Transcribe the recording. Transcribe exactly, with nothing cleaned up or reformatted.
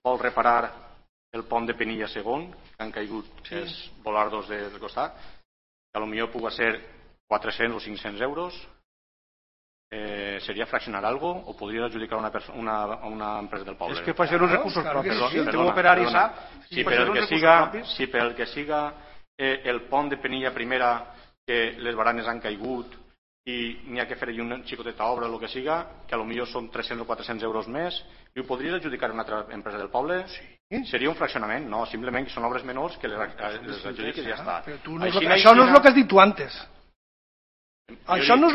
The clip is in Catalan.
vol reparar el pont de Penilla segon, que han caigut els volardos del costat, que potser pugui ser quatre-cents o cinc-cents euros. ¿Sería fraccionar algo o podría adjudicar a una, una empresa del poble? Es que puede ser un recursos propios. Si el teu operari sap... Si per el que siga, si per el que siga eh, el pont de Penilla primera, que les baranes han caigut i n'hi ha que fer una xicoteta obra o el que siga, que potser són tres-cents o quatre-cents euros més, i ho podries adjudicar a una altra empresa del poble? Sí. Seria un fraccionament? No, simplement que són obres menors que les, les adjudiques i ja està. Però tu no Així, això no és el que has dit tu antes. Això no és